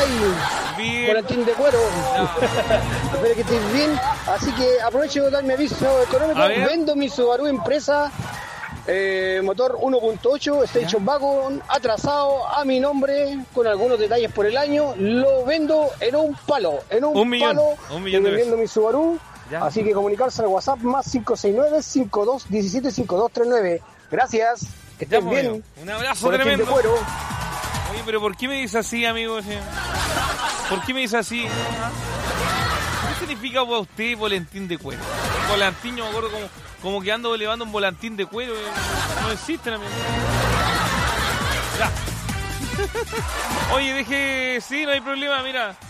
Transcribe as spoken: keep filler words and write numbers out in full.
estáis? Bien. Volantín de cuero. No. Espero que estéis bien. Así que aprovecho de dar mi aviso económico. Vendo mi Subaru Impresa. Eh, motor uno punto ocho, Station Wagon, atrasado a mi nombre, con algunos detalles por el año. Lo vendo en un palo, en un, un millón, palo. Un millón de vendiendo veces. mi Subaru. ¿Ya? Así que comunicarse al WhatsApp más cinco seis nueve, cinco dos uno siete, cinco dos tres nueve. Gracias, que estén Ya, bien. amigo. Un abrazo Volantín tremendo. de cuero. Oye, pero ¿por qué me dice así, amigo? ¿Por qué me dice así? ¿Qué significa para usted volantín de cuero? Volantín, yo me acuerdo como, como que ando elevando un volantín de cuero. eh. No existen, amigo. Ya. Oye, deje... Sí, no hay problema, mira.